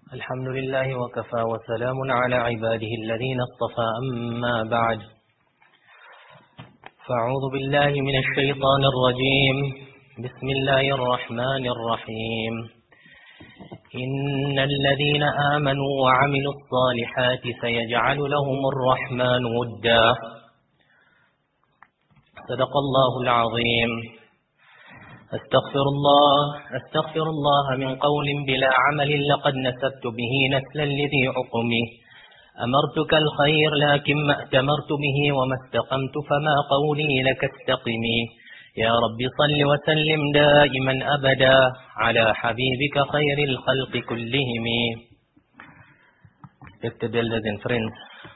الحمد لله وكفى وسلام على عباده الذين اصطفى أما بعد فأعوذ بالله من الشيطان الرجيم بسم الله الرحمن الرحيم إن الذين آمنوا وعملوا الصالحات سيجعل لهم الرحمن ودا صدق الله العظيم أستغفر الله من قول بلا عمل لقد نسبت به نسلا لذي عقمي أمرتك الخير لكن ما أتمرت به وما استقمت فما قولي لك استقمي يا رب صل وسلم دائما أبدا على حبيبك خير الخلق كلهم. Respected elders and friends,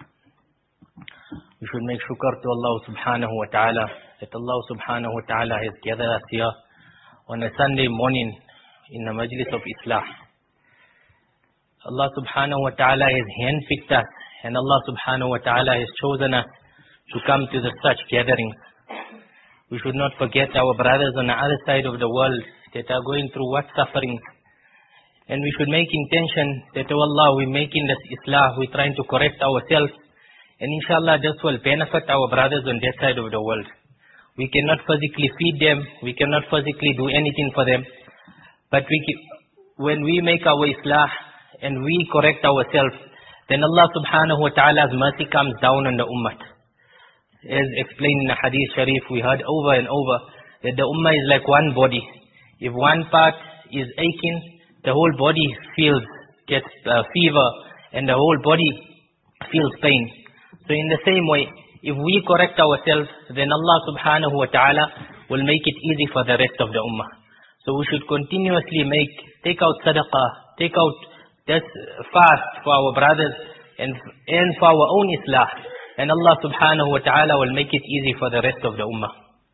we should make shukr to Allah subhanahu wa ta'ala that Allah subhanahu wa ta'ala has gathered us here on a Sunday morning in the Majlis of Islah. Allah subhanahu wa ta'ala has handpicked us and Allah subhanahu wa ta'ala has chosen us to come to such gatherings. We should not forget our brothers on the other side of the world that are going through what sufferings. And we should make intention that, oh Allah, we're making this Islah, we're trying to correct ourselves. And inshallah, this will benefit our brothers on that side of the world. We cannot physically feed them. We cannot physically do anything for them. But when we make our Islah and we correct ourselves, then Allah subhanahu wa ta'ala's mercy comes down on the ummah. As explained in the Hadith Sharif, we heard over and over that the ummah is like one body. If one part is aching, the whole body gets fever, and the whole body feels pain. So in the same way, if we correct ourselves, then Allah subhanahu wa ta'ala will make it easy for the rest of the ummah. So we should continuously take out sadaqah, take out this fast for our brothers and for our own islah. And Allah subhanahu wa ta'ala will make it easy for the rest of the ummah.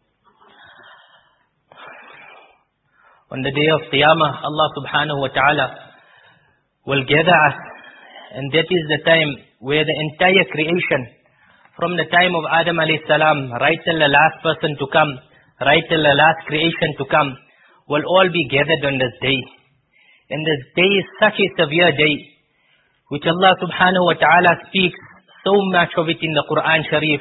On the day of Qiyamah, Allah subhanahu wa ta'ala will gather us. And that is the time where the entire creation, from the time of Adam alayhi salam, right till the last person to come, right till the last creation to come, will all be gathered on this day. And this day is such a severe day, which Allah subhanahu wa ta'ala speaks so much of it in the Quran Sharif.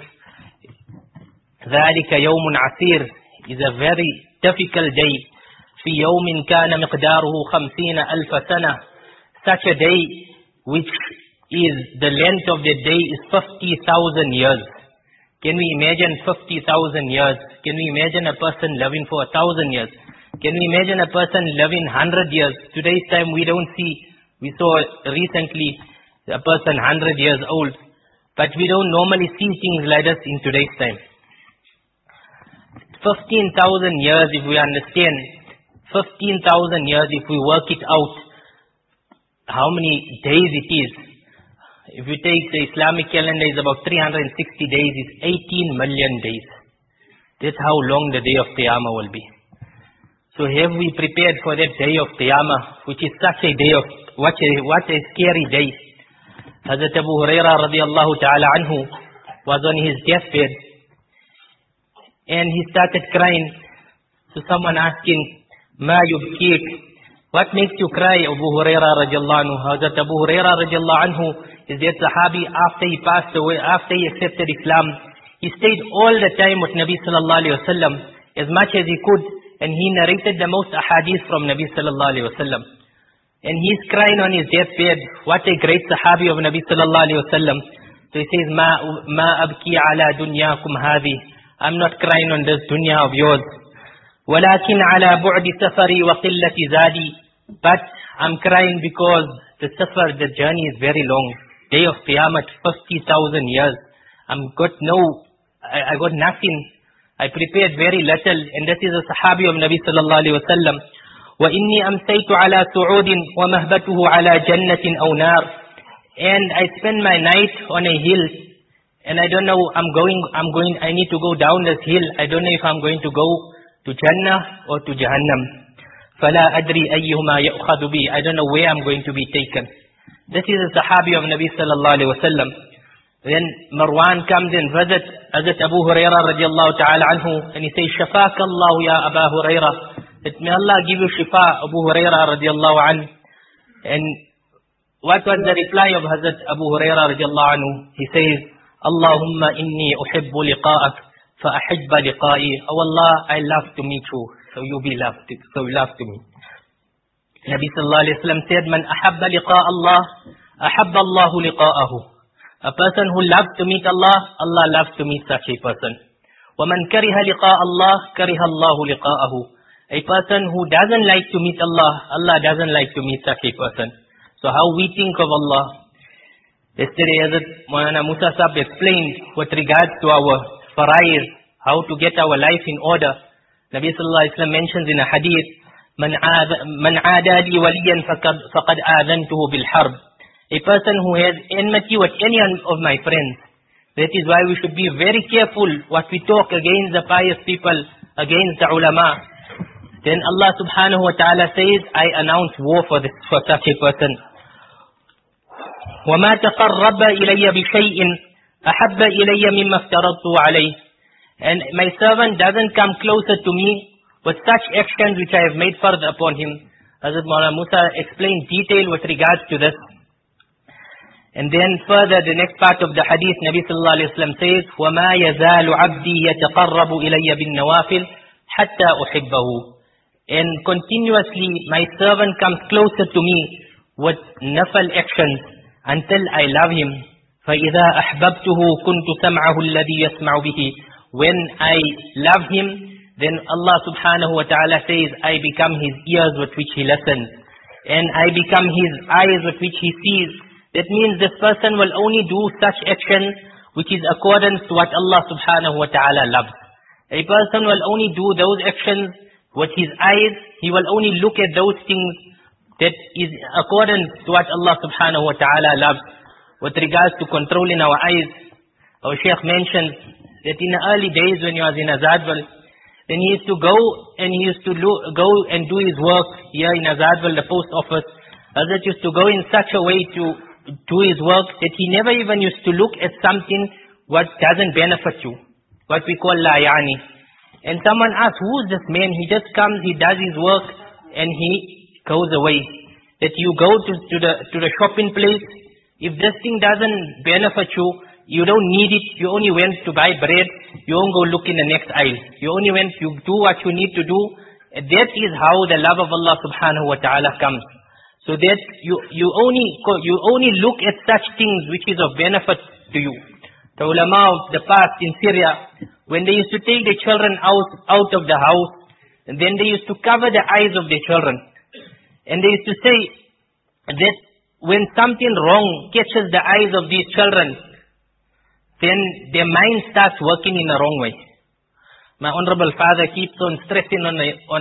ذَلِكَ يَوْمٌ عَسِيرٌ is a very difficult day. فِي يَوْمٍ كَانَ مِقْدَارُهُ 50,000 سَنَةً. Such a day which is, the length of the day is 50,000 years. Can we imagine 50,000 years? Can we imagine a person living for 1,000 years? Can we imagine a person living 100 years? Today's time we don't see. We saw recently a person 100 years old. But we don't normally see things like this in today's time. 15,000 years if we understand. 15,000 years if we work it out. How many days it is. If you take the Islamic calendar, is about 360 days, it's 18 million days. That's how long the day of Qiyamah will be. So have we prepared for that day of Qiyamah, which is such a day of, what a scary day. Hazrat Abu Hurairah radiallahu ta'ala anhu was on his deathbed, and he started crying. So someone asked him, Ma yubkik, what makes you cry, Abu Hurairah radiallahu anhu? Hazrat Abu Hurairah radiallahu anhu is that Sahabi, after he passed away, after he accepted Islam, he stayed all the time with Nabi sallallahu alayhi wa sallam as much as he could, and he narrated the most ahadith from Nabi sallallahu alayhi wa sallam. And he's crying on his deathbed. What a great Sahabi of Nabi sallallahu alayhi wa sallam. So he says, Ma abki ala dunyakum hadhi. I'm not crying on this dunya of yours. Walakin ala bu'di safari wa qillati zadi. But I'm crying because the safar, the journey is very long. Day of Qiyamah, 50,000 years. I got nothing. I prepared very little. And this is a Sahabi of Nabi sallallahu alayhi wa sallam. وَإِنِّي أَمْسَيْتُ عَلَى سُعُودٍ وَمَهْبَتُهُ عَلَى جَنَّةٍ أَوْ نَارٍ. And I spend my night on a hill. And I don't know, I need to go down this hill. I don't know if I'm going to go to Jannah or to Jahannam. فَلَا أَدْرِي أَيُّهُمَا يَأْخَذُ بِي. I don't know where I'm going to be taken. This is a Sahabi of Nabi sallallahu alayhi wa sallam. Then Marwan comes and visits Hazrat Abu Hurairah radiallahu ta'ala anhu, and he says, Shafaka Allah ya Abu Hurairah. That may Allah give you shifa, Abu Hurairah radiallahu anhu. And what was the reply of Hazrat Abu Hurairah radiallahu anhu? He says, Allahumma inni uhibbu liqa'ak fa ahibba liqa'i. Oh Allah, I love to meet you, so you be loved, so you love to me. Nabi sallallahu alayhi wa sallam said, Man ahabba liqa' Allah, ahabba Allahu liqa'ahu. A person who loves to meet Allah, Allah loves to meet such a person. وَمَنْ كَرِهَ لِقَاءَ اللَّهِ كَرِهَ اللَّهُ لِقَاءَهُ. A person who doesn't like to meet Allah, Allah doesn't like to meet such a person. So how we think of Allah. Yesterday, as Maulana Musa Sahib explained with regards to our faraiz, how to get our life in order. Nabi sallallahu alayhi wa sallam mentions in a hadith, Man aadali waliyan faqad aadantuhu bil harb. A person who has enmity with any of my friends. That is why we should be very careful what we talk against the pious people, against the ulama. Then Allah subhanahu wa ta'ala says, I announce war for such a person. وَمَا تَقَرَّبَ إِلَيَّ بِشَيْءٍ أَحَبَّ إِلَيَّ مِمَّا افْتَرَضْتُ عَلَيْهِ. And my servant doesn't come closer to me with such actions which I have made fard upon him. Hazrat Maulana Musa explained detail with regards to this. And then further, the next part of the hadith, Nabi sallallahu alayhi wa sallam says, وَمَا يَزَالُ عَبْدِي يَتَقَرَّبُ إِلَيَّ بِالنَّوَافِلِ حَتَّى أُحِبَّهُ. And continuously, my servant comes closer to me with nafal actions until I love him. فَإِذَا أَحْبَبْتُهُ كُنْتُ سَمْعَهُ الَّذِي يَسْمَعُ بِهِ. When I love him, then Allah subhanahu wa ta'ala says, I become his ears with which he listens. And I become his eyes with which he sees. That means this person will only do such actions which is accordance to what Allah subhanahu wa ta'ala loves. A person will only do those actions with his eyes. He will only look at those things that is accordance to what Allah subhanahu wa ta'ala loves. With regards to controlling our eyes, our Shaykh mentioned that in the early days when he was in Azadwal, then he used to go and go and do his work here in Azadwal, the post office. Hazrat used to go in such a way to do his work that he never even used to look at something what doesn't benefit you, what we call la yani. And someone asks, who is this man? He just comes, he does his work, and he goes away. That you go to the shopping place, if this thing doesn't benefit you, you don't need it, you only went to buy bread, you won't go look in the next aisle. You only went, you do what you need to do. That is how the love of Allah subhanahu wa ta'ala comes. So that you only look at such things which is of benefit to you. The ulama of the past in Syria, when they used to take the children out of the house, and then they used to cover the eyes of their children. And they used to say that when something wrong catches the eyes of these children, then their mind starts working in the wrong way. My honorable father keeps on stressing on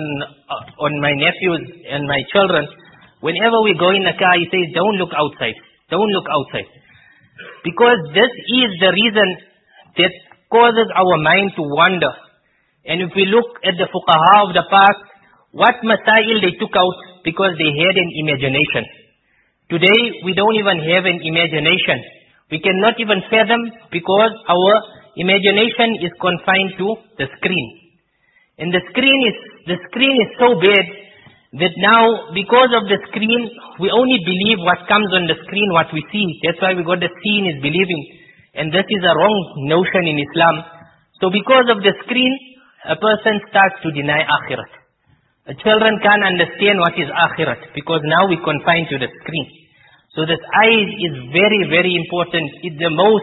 my nephews and my children. Whenever we go in the car, he says, don't look outside. Don't look outside. Because this is the reason that causes our mind to wander. And if we look at the fuqaha of the past, what masail they took out because they had an imagination. Today, we don't even have an imagination. We cannot even fathom because our imagination is confined to the screen. And the screen is so bad that now, because of the screen, we only believe what comes on the screen, what we see. That's why we got the seeing is believing. And this is a wrong notion in Islam. So because of the screen, a person starts to deny akhirat. Children can't understand what is akhirat because now we confine to the screen. So this eyes is very, very important. It's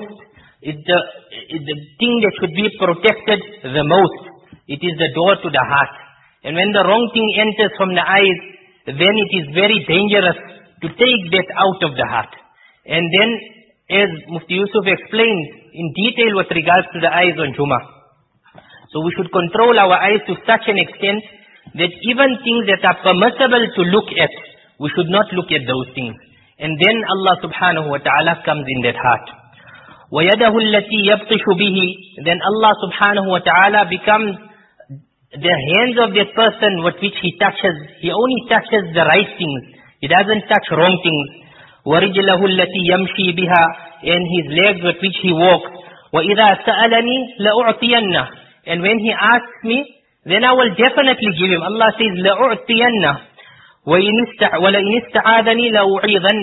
the thing that should be protected the most. It is the door to the heart. And when the wrong thing enters from the eyes, then it is very dangerous to take that out of the heart. And then, as Mufti Yusuf explained in detail with regards to the eyes on Jummah. So we should control our eyes to such an extent that even things that are permissible to look at, we should not look at those things. And then Allah subhanahu wa ta'ala comes in that heart. وَيَدَهُ الَّتِي يَبْطِشُ بِهِ. Then Allah subhanahu wa ta'ala becomes the hands of that person with which he touches. He only touches the right things. He doesn't touch wrong things. وَرِجْلَهُ الَّتِي يَمْشِي بِهَا. And his legs with which he walks. وَإِذَا سَأَلَنِي لَأُعْطِيَنَّهُ. And when he asks me, then I will definitely give him. Allah says, لَأُعْطِيَنَّهُ. وَلَئِنِ اسْتَعَاذَنِي لَأُعِيذَنَّهُ.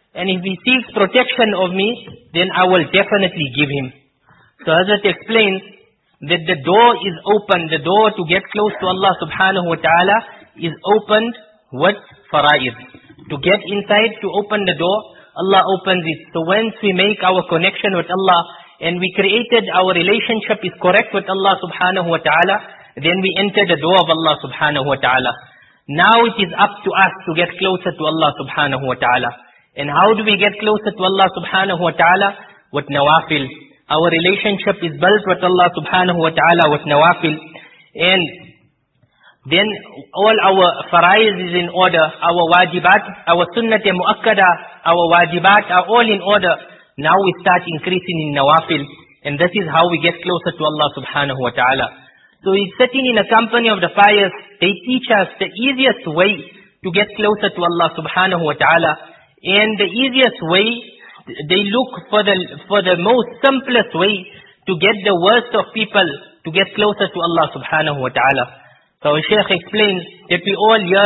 and if he seeks protection of me, then I will definitely give him. So Hazrat explains that the door is open, the door to get close to Allah subhanahu wa ta'ala is opened with fara'id. To get inside, to open the door, Allah opens it. So once we make our connection with Allah, and we created our relationship is correct with Allah subhanahu wa ta'ala, then we enter the door of Allah subhanahu wa ta'ala. Now it is up to us to get closer to Allah subhanahu wa ta'ala. And how do we get closer to Allah subhanahu wa ta'ala? With nawafil. Our relationship is built with Allah subhanahu wa ta'ala with nawafil. And then all our faraiz is in order. Our wajibat, our sunnat muakkada, our wajibat are all in order. Now we start increasing in nawafil. And this is how we get closer to Allah subhanahu wa ta'ala. So he's sitting in a company of the pious. They teach us the easiest way to get closer to Allah subhanahu wa ta'ala. And the easiest way, they look for the most simplest way to get the worst of people to get closer to Allah subhanahu wa ta'ala. So Shaykh explains that we all hear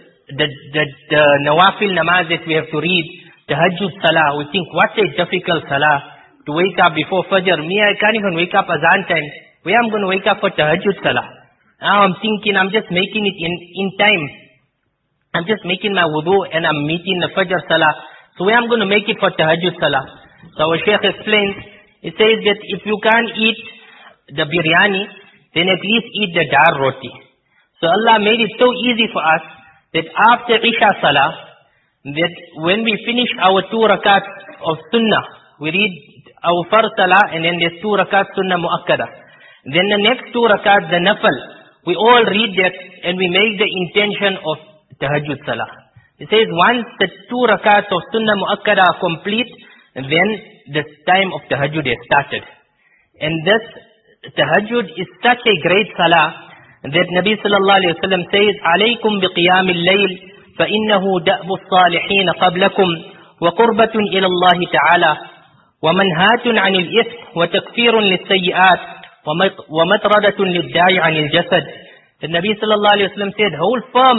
the nawafil namaz that we have to read, tahajjud salah. We think, what a difficult salah to wake up before fajr. Me, I can't even wake up azan time. Where I'm going to wake up for tahajjud salah? Now I'm thinking I'm just making it in time. I'm just making my wudu and I'm meeting the fajr salah. So where I'm going to make it for tahajjud salah? So our Shaykh explains, he says that if you can't eat the biryani, then at least eat the dar roti. So Allah made it so easy for us that after Isha salah, that when we finish our 2 rakat of sunnah, we read our first salah and then there's 2 rakat sunnah muakkada. Then the next 2 rakat, the nafal, we all read that and we make the intention of tahajjud salah. It says once the 2 rakats of sunnah muakkada are complete, then the time of tahajjud is started. And this tahajjud is such a great salah that Nabi sallallahu alayhi wa sallam says, "Alaykum biqiyam al-layl, fa innahu da'bu as-salihin qablakum, wa qurbatun ila Allah ta'ala, wa manhatun 'anil ithm, wa takfirun lis-sayyi'at, wa matradatun lid-da'i 'anil jasad." The Nabi sallallahu alayhi wa sallam said, hold firm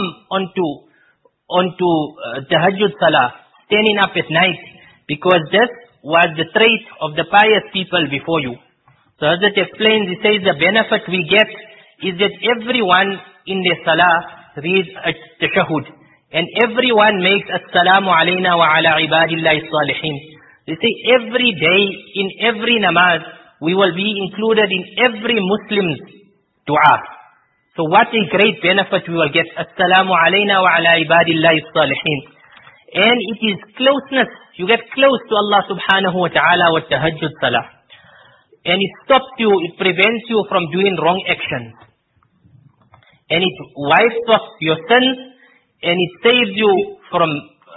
onto tahajjud salah, standing up at night, because this was the trait of the pious people before you. So Hazrat explains, he says the benefit we get is that everyone in their salah reads a tashahud, and everyone makes assalamu alayna wa ala ibadillahi salihin. They say every day, in every namaz, we will be included in every Muslim's dua. So what a great benefit we will get. Assalamu alayna wa ala ibadillahi salihin. And it is closeness. You get close to Allah subhanahu wa ta'ala with tahajjud salah. And it stops you, it prevents you from doing wrong actions. And it wipes off your sins, and it saves you from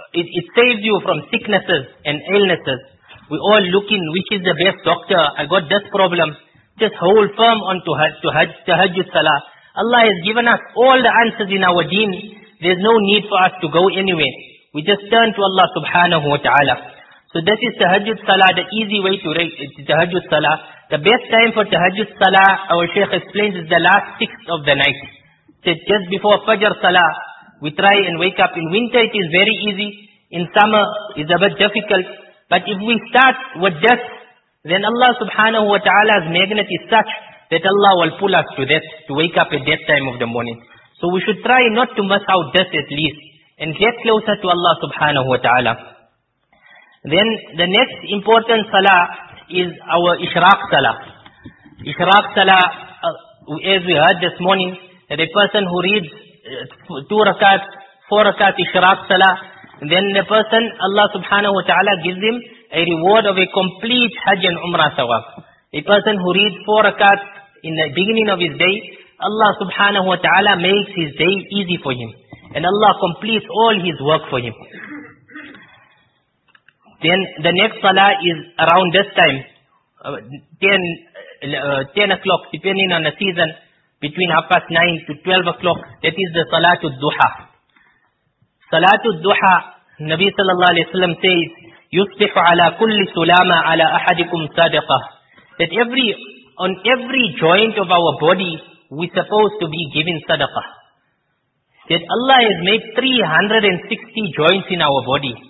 sicknesses and illnesses. We all looking which is the best doctor. I got this problem. Just hold firm on to tahajjud salah. Allah has given us all the answers in our deen. There's no need for us to go anywhere. We just turn to Allah subhanahu wa ta'ala. So that is tahajjud salah, the easy way to read tahajjud salah. The best time for tahajjud salah, our Shaykh explains, is the last 6th of the night. So just before fajr salah, we try and wake up. In winter it is very easy. In summer it's a bit difficult. But if we start with this, then Allah subhanahu wa ta'ala's magnet is such that Allah will pull us to that, to wake up at that time of the morning. So we should try not to miss out this at least, and get closer to Allah subhanahu wa ta'ala. Then the next important salah is our ishraq salah. Ishraq salah, as we heard this morning, that a person who reads 4 rakat ishraq salah, then the person, Allah subhanahu wa ta'ala gives him a reward of a complete hajj and umrah sawab. A person who reads 4 rakat in the beginning of his day, Allah subhanahu wa ta'ala makes his day easy for him. And Allah completes all his work for him. Then the next salah is around this time, 10 o'clock, depending on the season, between 9:30 to 12 o'clock. That is the Salatul Duha. Salatul Duha, Nabi sallallahu alayhi wa sallam says, يُصْبِحُ عَلَى كُلِّ سُلَامَ عَلى أَحَدِكُمْ صَدَقَةً. That on every joint of our body, we're supposed to be giving sadaqah. That Allah has made 360 joints in our body.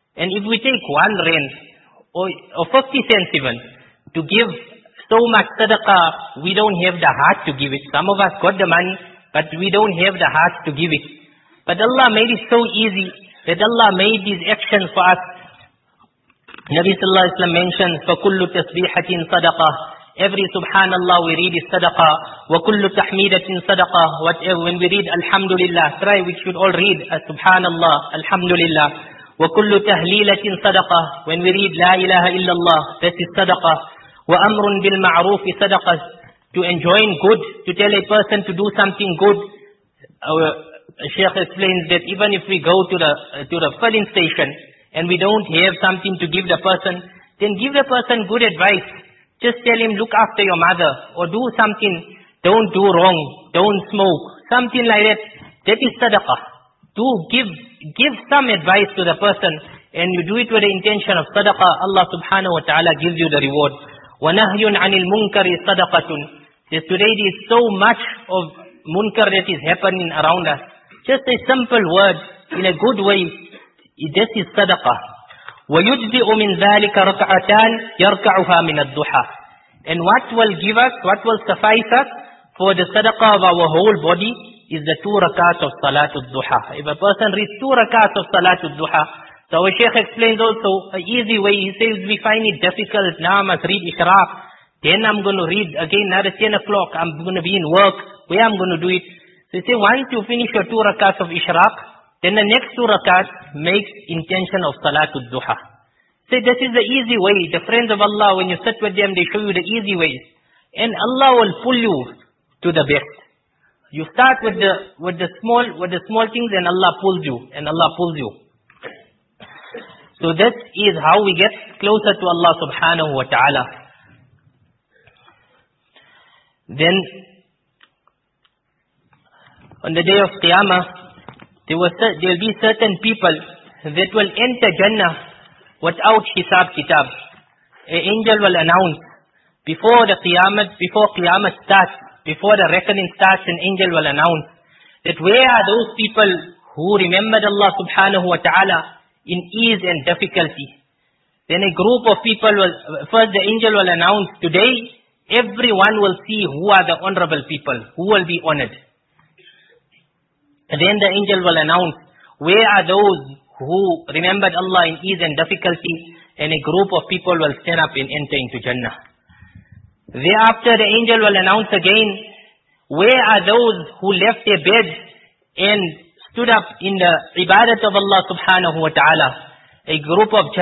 And if we take 1 rand or 50 cents even to give so much sadaqah, we don't have the heart to give it. Some of us got the money, but we don't have the heart to give it. But Allah made it so easy that Allah made these actions for us. Nabi sallallahu alaihi wasallam mentions, فَكُلُّ تَسْبِيحَةٍ صَدَقَةٍ. Every subhanallah we read is sadaqah. وَكُلُّ تَحْمِيدَةٍ صَدَقَةٍ. Whatever, when we read alhamdulillah, try, we should all read subhanallah, alhamdulillah. وَكُلُّ تَهْلِيلَةٍ صَدَقَةٍ. When we read la ilaha illallah, that is sadaqah. وَأَمْرٌ بِالْمَعْرُوفِ صَدَقَةٍ. To enjoin good, to tell a person to do something good. Our Shaykh explains that even if we go to the filling station and we don't have something to give the person, then give the person good advice. Just tell him, look after your mother, or do something, don't do wrong, don't smoke, something like that. That is sadaqah. To give some advice to the person, and you do it with the intention of sadaqah, Allah subhanahu wa ta'ala gives you the reward. وَنَهْيٌ عَنِ الْمُنْكَرِ صَدَقَةٌ. Today is so much of munkar that is happening around us. Just a simple word, in a good way, this is sadaqah. وَيُجْزِئُ مِنْ ذَلِكَ رَكْعَتَانِ يَرْكَعُهَا مِنَ الضُّحَى. And what will give us, what will suffice us for the sadaqah of our whole body is the 2 rakats of Salatul Duha. If a person reads 2 rakats of Salatul Duha, so our Shaykh explains also an easy way. He says, we find it difficult, now I must read Ishraq, then I'm going to read again another 10 o'clock, I'm going to be in work, where I'm going to do it. So he says, once you finish your 2 rakats of Ishraq, then the next 2 rakats makes intention of Salatul Duha. So this is the easy way. The friends of Allah, when you sit with them, they show you the easy ways. And Allah will pull you to the best. You start with the small things, and Allah pulls you, and Allah pulls you. So that is how we get closer to Allah subhanahu wa ta'ala. Then, on the day of Qiyamah, there will be certain people that will enter Jannah without hisab kitab. An angel will announce before Qiyamah starts, before the reckoning starts, an angel will announce that where are those people who remembered Allah subhanahu wa ta'ala in ease and difficulty. Then a group of people first the angel will announce, today everyone will see who are the honorable people, who will be honored. And then the angel will announce, where are those who remembered Allah in ease and difficulty, and a group of people will stand up and enter into Jannah. Thereafter the angel will announce again, where are those who left their bed and stood up in the ibadat of Allah subhanahu wa ta'ala. A group of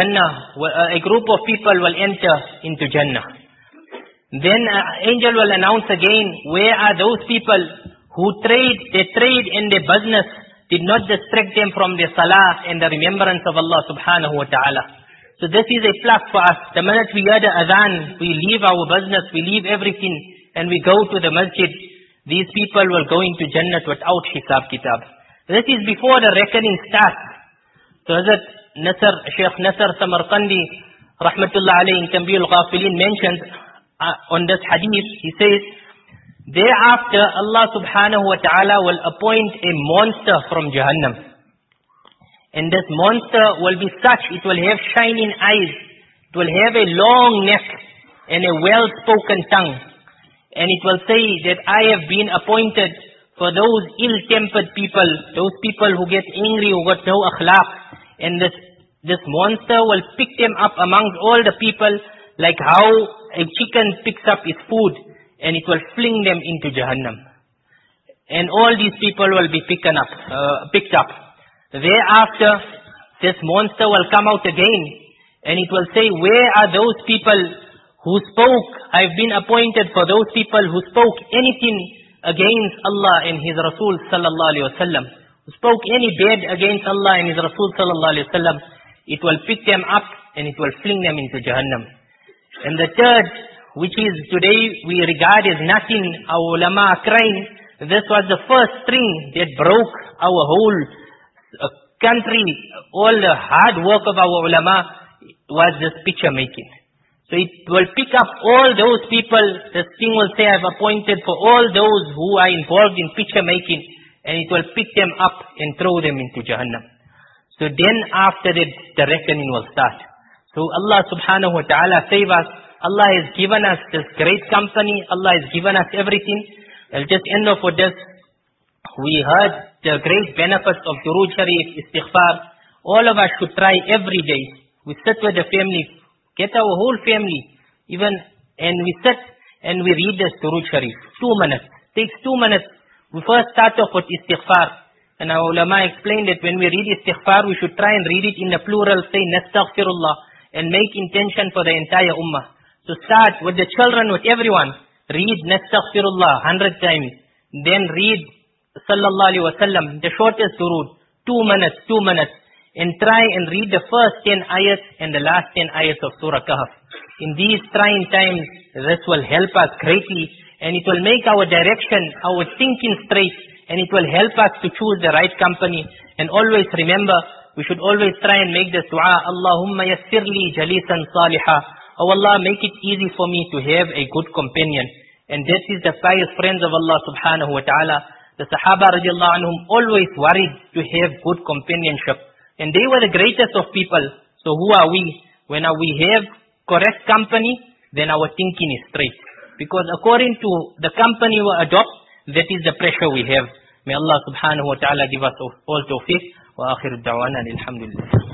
people will enter into Jannah. Then angel will announce again, where are those people who their trade and their business did not distract them from their salah and the remembrance of Allah subhanahu wa ta'ala. So this is a plus for us. The minute we hear the adhan, we leave our business, we leave everything, and we go to the masjid. These people will go into Jannah without hisab kitab. This is before the reckoning starts. So Shaykh Nasr Samarqandi, rahmatullah alayhi, in Tanbih al-Ghafilin mentions on this hadith, he says, thereafter Allah subhanahu wa ta'ala will appoint a monster from Jahannam. And this monster will be such, it will have shining eyes, it will have a long neck and a well-spoken tongue. And it will say that I have been appointed for those ill-tempered people, those people who get angry, who got no akhlaq. And this monster will pick them up amongst all the people, like how a chicken picks up its food, and it will fling them into Jahannam. And all these people will be picked up. Thereafter, this monster will come out again, and it will say, where are those people who spoke? I've been appointed for those people who spoke anything against Allah and His Rasul sallallahu alaihi wasallam, who spoke any bad against Allah and His Rasul sallallahu alaihi wasallam. It will pick them up and it will fling them into Jahannam. And the third, which is today we regard as nothing, our ulama are crying, this was the first string that broke our whole country. All the hard work of our ulama was this picture making. So it will pick up all those people. This thing will say, I've appointed for all those who are involved in picture making, and it will pick them up and throw them into Jahannam. So then after that, the reckoning will start. So Allah subhanahu wa ta'ala save us. Allah has given us this great company. Allah has given us everything. I'll just end off with this. We heard the great benefits of Durood Sharif, Istighfar. All of us should try every day. We sit with the family, get our whole family, and we sit and we read this Durood Sharif. 2 minutes. Takes 2 minutes. We first start off with Istighfar. And our ulama explained that when we read Istighfar, we should try and read it in the plural, say Nastaghfirullah, and make intention for the entire ummah. So start with the children, with everyone. Read Nastaghfirullah 100 times. Then read Sallallahu Alaihi Wasallam, the shortest durood, 2 minutes, 2 minutes. And try and read the first 10 ayats and the last 10 ayats of Surah Kahf. In these trying times, this will help us greatly, and it will make our direction, our thinking straight, and it will help us to choose the right company. And always remember, we should always try and make this dua, Allahumma yassirli jalisan salihah. Oh Allah, make it easy for me to have a good companion. And this is the pious friends of Allah subhanahu wa ta'ala. The Sahaba radiallahu anhum always worried to have good companionship. And they were the greatest of people. So who are we? When we have correct company, then our thinking is straight. Because according to the company we adopt, that is the pressure we have. May Allah subhanahu wa ta'ala give us all tawfiq. Wa akhiru da'wana alhamdulillah.